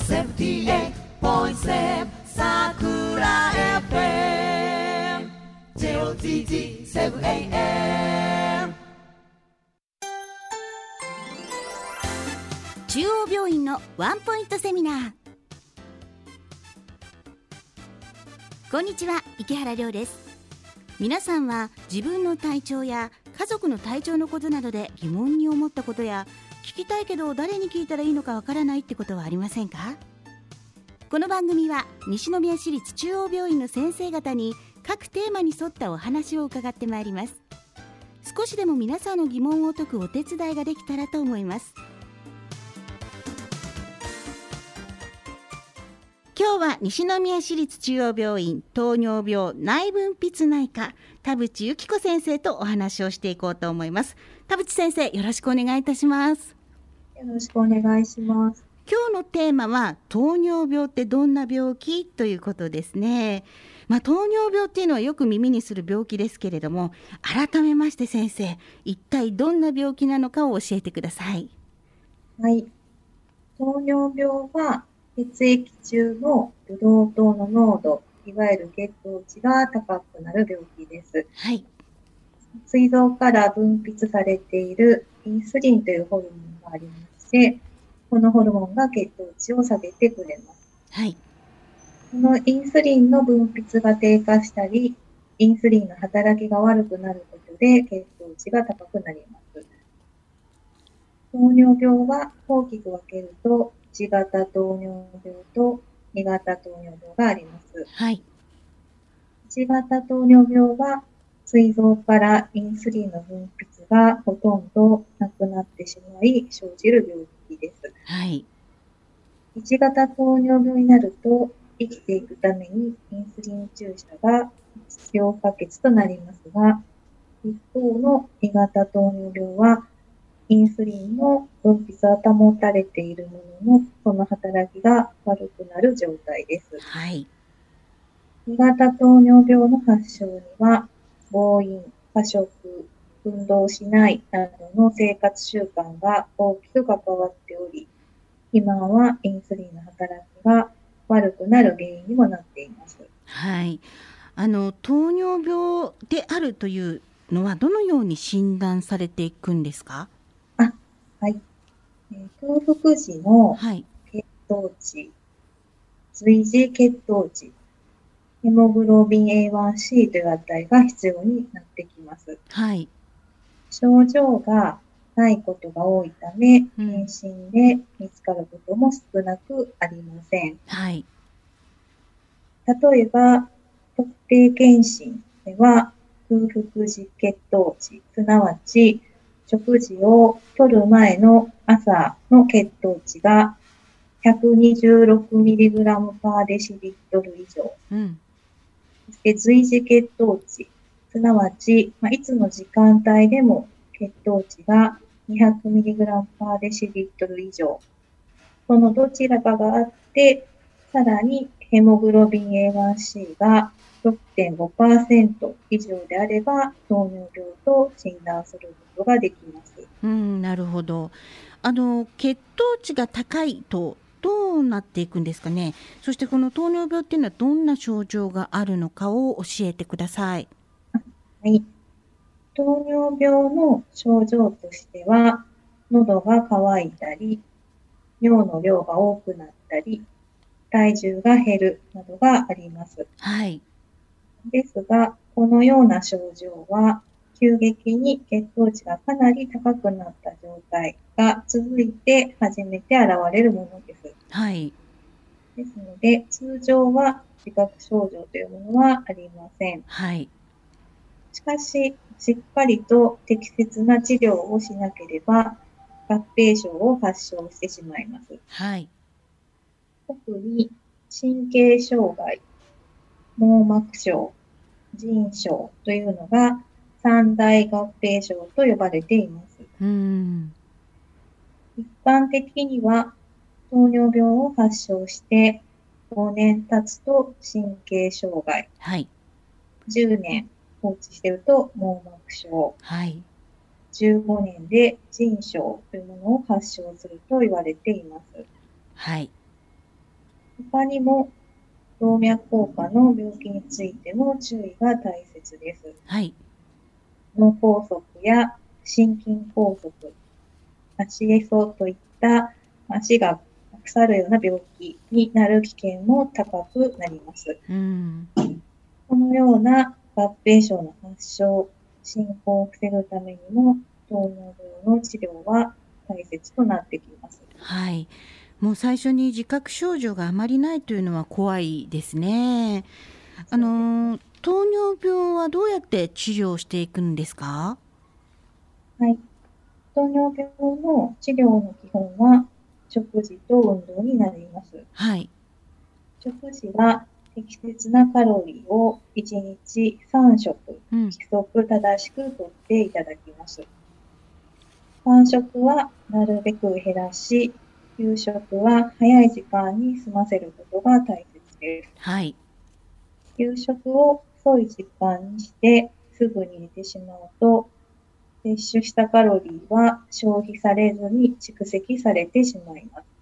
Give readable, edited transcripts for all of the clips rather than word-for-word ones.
78.7 Sakura FM JOZZ 7am。 中央病院のワンポイントセミナー。こんにちは、池原亮です。皆さんは自分の体調や家族の体調のことなどで疑問に思ったことや、聞きたいけど誰に聞いたらいいのかわからないってことはありませんか？この番組は西宮市立中央病院の先生方に各テーマに沿ったお話を伺ってまいります。少しでも皆さんの疑問を解くお手伝いができたらと思います。今日は西宮市立中央病院糖尿病内分泌内科田淵由紀子先生とお話をしていこうと思います。田淵先生、よろしくお願いいたします。 よろしくお願いします。 今日のテーマは糖尿病ってどんな病気ということですね。糖尿病っていうのはよく耳にする病気ですけれども、改めまして先生、一体どんな病気なのかを教えてください。 はい。糖尿病は血液中のブドウ糖の濃度、いわゆる血糖値が高くなる病気です。 はい。 膵臓から分泌されているインスリンというホルモンがありまして、このホルモンが血糖値を下げてくれます。 はい。 このインスリンの分泌が低下したり、インスリンの働きが悪くなることで血糖値が高くなります。糖尿病は大きく分けると、1型糖尿病と2型糖尿病があります。 はい。 1型糖尿病は、膵臓からインスリンの分泌がほとんどなくなってしまい生じる病気です。 はい。 1型糖尿病になると、生きていくためにインスリン注射が必要不可欠となりますが、一方の2型糖尿病は、インスリンの分泌は保たれているものの、その働きが悪くなる状態です。 はい。 2型糖尿病の発症には、暴飲、過食、運動しないなどの生活習慣が大きく関わっており、今はインスリンの働きが悪くなる原因にもなっています。 はい。糖尿病であるというのはどのように診断されていくんですか？ はい。空腹時のはい。 血糖値、随時血糖値、ヘモグロビン A1C という値が必要になってきます。 はい。 症状がないことが多いため、検診で見つかることも少なくありません。 はい。 例えば、特定検診では、空腹時血糖値、すなわち、食事をとる前の朝の血糖値が 126mg パーデシリットル以上。そして随時血糖値、すなわち、いつの時間帯でも血糖値が 200mg パーデシリットル以上。このどちらかがあって、さらにヘモグロビン A1C が 6.5% 以上であれば、糖尿病と診断することができます。 なるほど。血糖値が高いとどうなっていくんですかね。そしてこの糖尿病っていうのはどんな症状があるのかを教えてください。 はい。糖尿病の症状としては、喉が渇いたり、尿の量が多くなったり、体重が減るなどがあります。 はい。 ですが、このような症状は、急激に血糖値がかなり高くなった状態が続いて初めて現れるものです。 はい。 ですので、通常は自覚症状というものはありません。 はい。 しかし、しっかりと適切な治療をしなければ、合併症を発症してしまいます。 はい。 特に神経障害、網膜症、腎症というのが三大合併症と呼ばれています。一般的には糖尿病を発症して5年経つと神経障害、 はい、 10年放置していると網膜症、 はい、 15年で腎症というものを発症すると言われています。 はい。 他にも動脈硬化の病気についても注意が大切です。 はい。 脳梗塞や心筋梗塞、足へそといった足が腐るような病気になる危険も高くなります。このような合併症の発症、進行を防ぐためにも糖尿病の治療は大切となってきます。 はい。もう最初に自覚症状があまりないというのは怖いですね。糖尿病はどうやって治療していくんですか？ はい。糖尿病の治療の基本は食事と運動になります。 はい。 食事は適切なカロリーを1日3食、規則正しくとっていただきます。間食はなるべく減らし、夕食は早い時間に済ませることが大切です。 はい。 夕食を遅い時間にしてすぐに寝てしまうと、摂取したカロリーは消費されずに蓄積されてしまいます。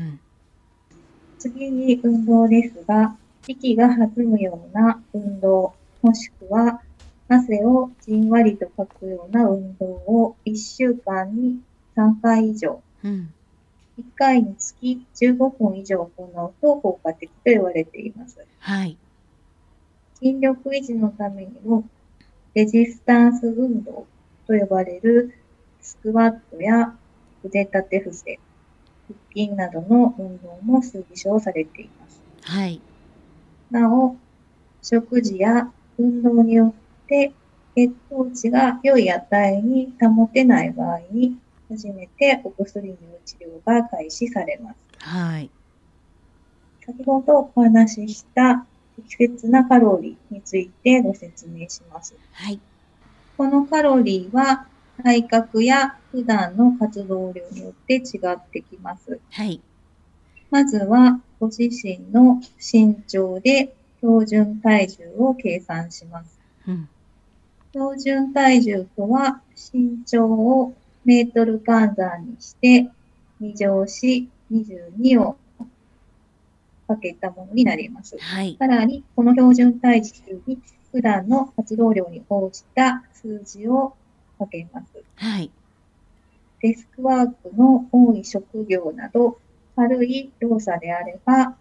次に運動ですが、息が弾むような運動、もしくは汗をじんわりとかくような運動を1週間に3回以上、1回につき15分以上行うと効果的と言われています。 はい。 筋力維持のためにも、レジスタンス運動と呼ばれるスクワットや腕立て伏せ、腹筋などの運動も推奨されています。 はい。 なお、食事や運動によって血糖値が良い値に保てない場合に、初めてお薬による治療が開始されます。 はい。 先ほどお話しした適切なカロリーについてご説明します。 はい。 このカロリーは体格や普段の活動量によって違ってきます。 はい。 まずはご自身の身長で標準体重を計算します。標準体重とは身長をメートル換算にして2乗し22をかけたものになります。 はい。 さらにこの標準体重に普段の活動量に応じた数字をかけます。 はい。 デスクワークの多い職業など軽い動作であれば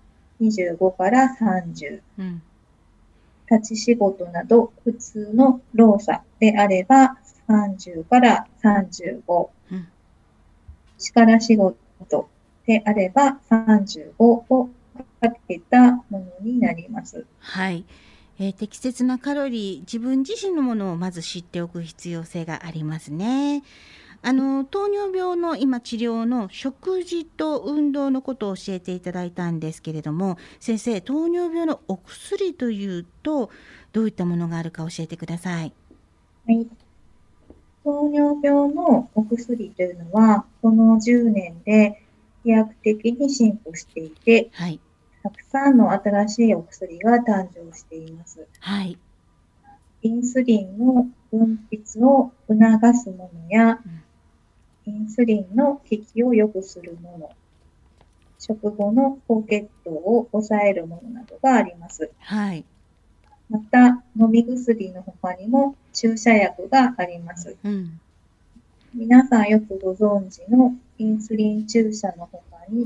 25から30、立ち仕事など普通の動作であれば30から35、力仕事であれば35をかけたものになります。 はい。適切なカロリー、自分自身のものをまず知っておく必要性がありますね。糖尿病の今治療の食事と運動のことを教えていただいたんですけれども、先生、糖尿病のお薬というとどういったものがあるか教えてください。 はい。糖尿病のお薬というのはこの10年で飛躍的に進歩していて、 はい、 たくさんの新しいお薬が誕生しています。 はい、 インスリンの分泌を促すものや、インスリンの効きを良くするもの、食後の高血糖を抑えるものなどがあります。 はい、 また、飲み薬の他にも注射薬があります。皆さんよくご存知のインスリン注射の他に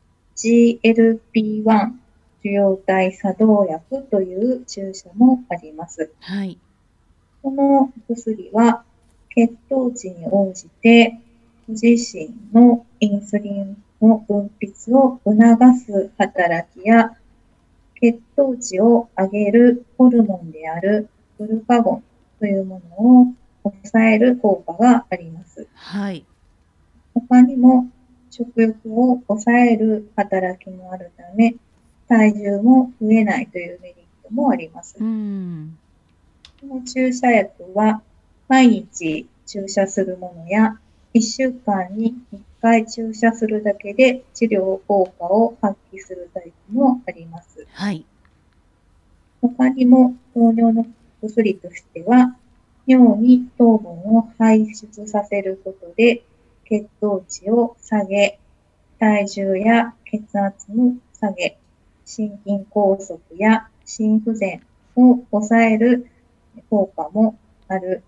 GLP-1 受容体作動薬という注射もあります。 はい、 この薬は血糖値に応じてご自身のインスリンの分泌を促す働きや血糖値を上げるホルモンであるグルカゴンというものを抑える効果があります。 はい。 他にも食欲を抑える働きもあるため、体重も増えないというメリットもあります。この注射薬は毎日注射するものや、1週間に1回注射するだけで治療効果を発揮するタイプもあります。 はい。 他にも糖尿の薬としては、尿に糖分を排出させることで血糖値を下げ、体重や血圧も下げ、 心筋梗塞や心不全を抑える効果もある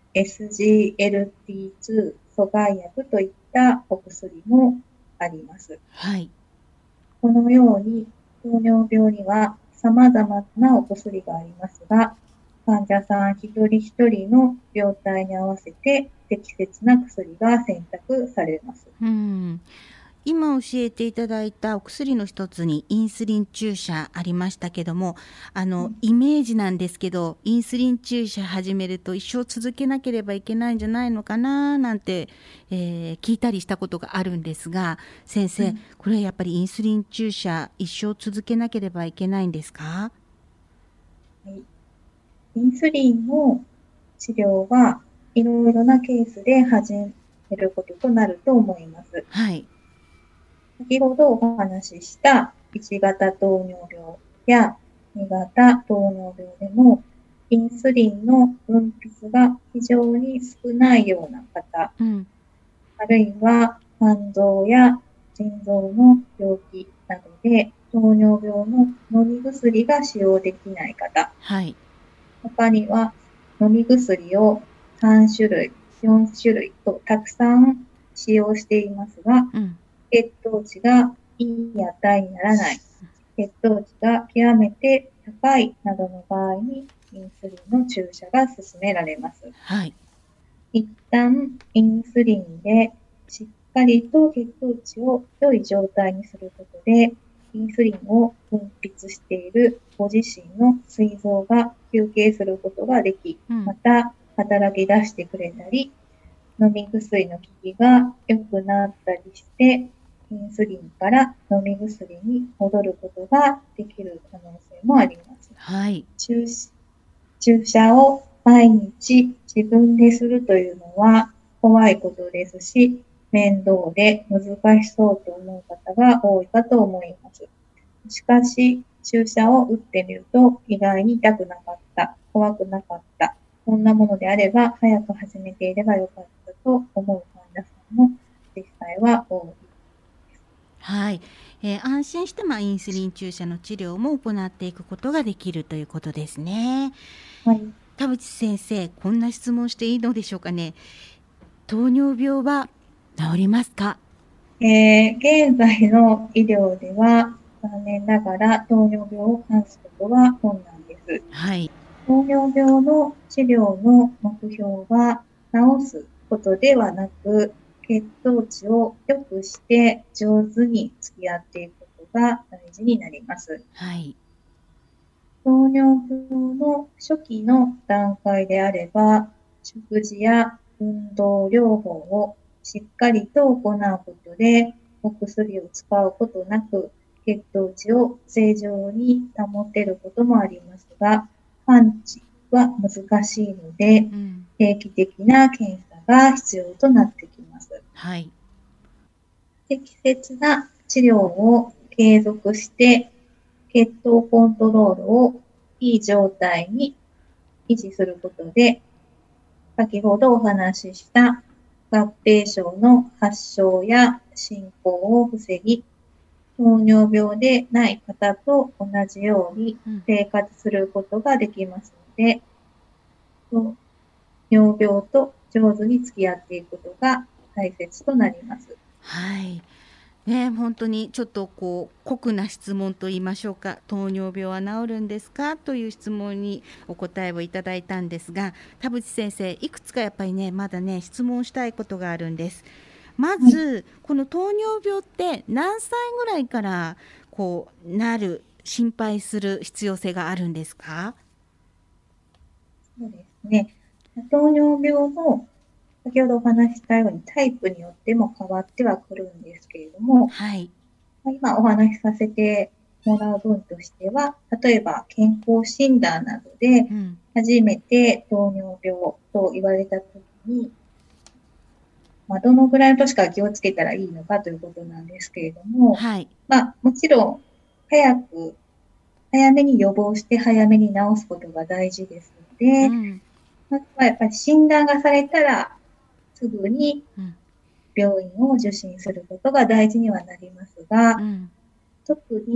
SGLT2 阻害薬といったお薬もあります。 はい。 このように糖尿病には様々なお薬がありますが、患者さん一人一人の病態に合わせて適切な薬が選択されます。 今教えていただいたお薬の一つにインスリン注射ありましたけども、イメージなんですけど、インスリン注射始めると一生続けなければいけないんじゃないのかななんて、聞いたりしたことがあるんですが、先生、これやっぱりインスリン注射一生続けなければいけないんですか？ はい、インスリンの治療はいろいろなケースで始めることとなると思います。 はい。 先ほどお話しした1型糖尿病や2型糖尿病でも、インスリンの分泌が非常に少ないような方、あるいは肝臓や腎臓の病気などで糖尿病の飲み薬が使用できない方、 はい、 他には飲み薬を3種類、4種類とたくさん使用していますが、血糖値がいい値にならない、血糖値が極めて高いなどの場合にインスリンの注射が勧められます。 はい、 一旦インスリンでしっかりと血糖値を良い状態にすることで、インスリンを分泌しているご自身の膵臓が休憩することができ、また働き出してくれたり、飲み薬の効きが良くなったりして、インスリンから飲み薬に戻ることができる可能性もあります。 はい、 注射を毎日自分でするというのは怖いことですし、面倒で難しそうと思う方が多いかと思います。しかし、注射を打ってみると意外に痛くなかった、怖くなかった、こんなものであれば早く始めていればよかったと思う患者さんも実際は多い。 はい、安心してインスリン注射の治療も行っていくことができるということですね。 はい、 田淵先生、こんな質問していいのでしょうかね。糖尿病は治りますか？ 現在の医療では残念ながら糖尿病を治すことは困難です。 はい、 糖尿病の治療の目標は治すことではなく、血糖値を良くして上手に付き合っていくことが大事になります。 はい、 糖尿病の初期の段階であれば、食事や運動療法をしっかりと行うことで、お薬を使うことなく、血糖値を正常に保てることもありますが、完治は難しいので、定期的な検査が必要となってきます。 はい、 適切な治療を継続して、血糖コントロールをいい状態に維持することで、先ほどお話しした合併症の発症や進行を防ぎ、糖尿病でない方と同じように生活することができますので、糖尿病と上手に付き合っていくことが大切となります。 はい。本当にちょっと酷な質問と言いましょうか、糖尿病は治るんですかという質問にお答えをいただいたんですが、田淵先生、いくつかやっぱりまだ質問したいことがあるんです。まず、この糖尿病って何歳ぐらいからなる、心配する必要性があるんですか？ そうですね。糖尿病も先ほどお話したようにタイプによっても変わってはくるんですけれども、 はい、 今お話しさせてもらう分としては、例えば健康診断などで初めて糖尿病と言われたときに、どのぐらいの年から気をつけたらいいのかということなんですけれども、 はい、 もちろん早めに予防して早めに治すことが大事ですので、まずはやっぱり診断がされたらすぐに病院を受診することが大事にはなりますが、特に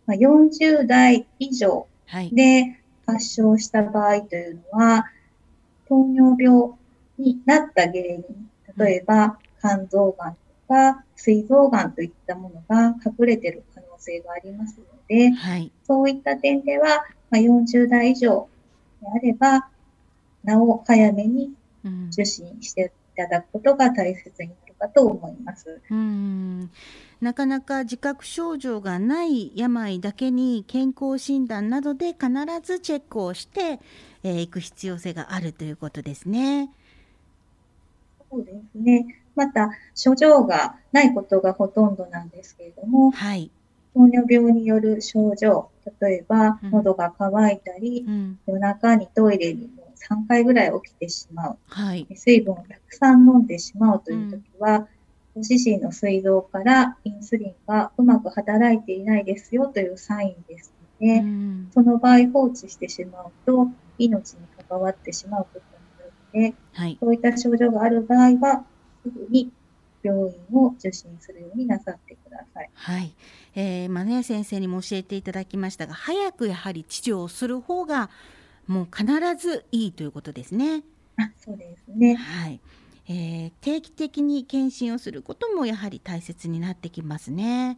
40代以上で発症した場合というのは、糖尿病になった原因、例えば肝臓がんとか膵臓がんといったものが隠れている可能性がありますので、そういった点では、40代以上であれば、なお早めに受診していただくことが大切になるかと思います。 なかなか自覚症状がない病だけに健康診断などで必ずチェックをしていく必要性があるということですね。 そうですね。また症状がないことがほとんどなんですけれども、糖尿病による症状、例えば喉が渇いたり、夜中にトイレにも3回ぐらい起きてしまう、水分をたくさん飲んでしまうというときは、ご自身の膵臓からインスリンがうまく働いていないですよというサインですので、その場合放置してしまうと命に関わってしまうことになるので、そういった症状がある場合はすぐに病院を受診するようになさってください。 先生にも教えていただきましたが、早くやはり治療をする方がもう必ずいいということですね。 そうですね。 定期的に検診をすることもやはり大切になってきますね。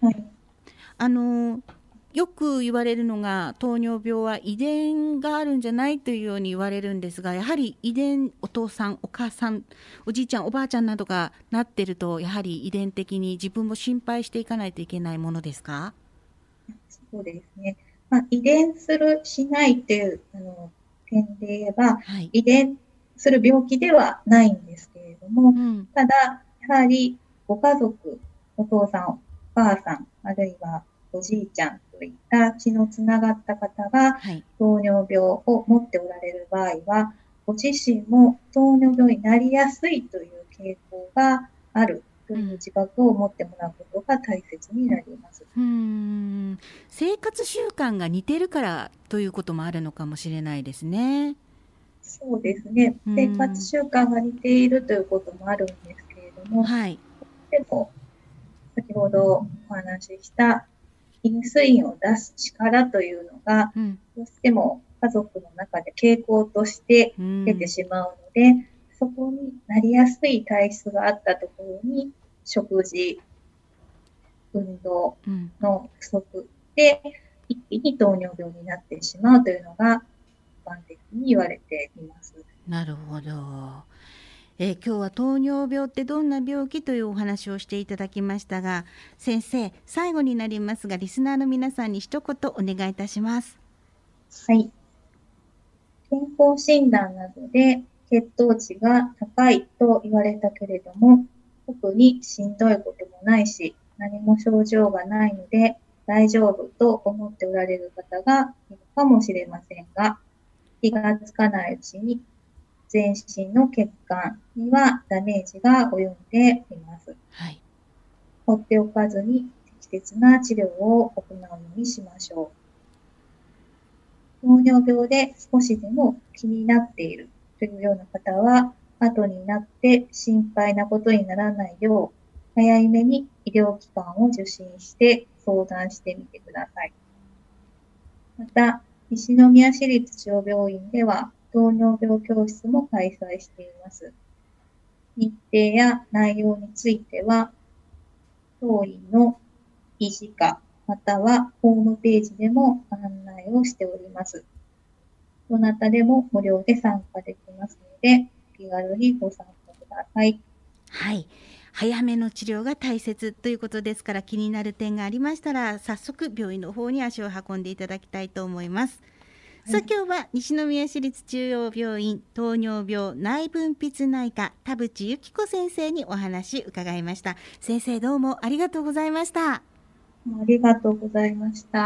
よく言われるのが糖尿病は遺伝があるんじゃないというように言われるんですが、やはり遺伝、お父さんお母さんおじいちゃんおばあちゃんなどがなっていると、やはり遺伝的に自分も心配していかないといけないものですか？ そうですね。遺伝するしないという点で言えば、遺伝する病気ではないんですけれども、ただやはりご家族、お父さんお母さん、あるいはおじいちゃんといった血のつながった方が糖尿病を持っておられる場合は、ご自身も糖尿病になりやすいという傾向があるという自覚を持ってもらうことが大切になります。 生活習慣が似てるからということもあるのかもしれないですね。 そうですね。生活習慣が似ているということもあるんですけれども、でも先ほどお話ししたインスリンを出す力というのが、どうしても家族の中で傾向として出てしまうので、そこになりやすい体質があったところに食事、運動の不足で一気に糖尿病になってしまうというのが一般的に言われています。 なるほど。今日は糖尿病ってどんな病気というお話をしていただきましたが、先生、最後になりますがリスナーの皆さんに一言お願いいたします。 健康診断などで血糖値が高いと言われたけれども、特にしんどいこともないし、何も症状がないので大丈夫と思っておられる方がいるかもしれませんが、気がつかないうちに全身の血管にはダメージが及んでいます。放っておかずに適切な治療を行うようにしましょう。糖尿病で少しでも気になっているというような方は、後になって心配なことにならないよう、早めに医療機関を受診して相談してみてください。また、西宮市立中央病院では糖尿病教室も開催しています。日程や内容については、当院の医師課またはホームページでも案内をしております。どなたでも無料で参加できますので、気軽にご参加ください。 早めの治療が大切ということですから、気になる点がありましたら早速病院の方に足を運んでいただきたいと思います。さあ、今日は西宮市立中央病院糖尿病内分泌内科田淵由紀子先生にお話伺いました。先生、どうもありがとうございました。 ありがとうございました。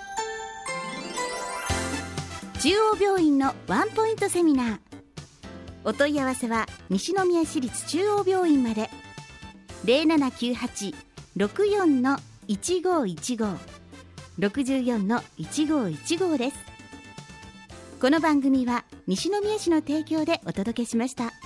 中央病院のワンポイントセミナー、お問い合わせは西宮市立中央病院まで。 0798-64-1515 64-1515 です。この番組は西宮市の提供でお届けしました。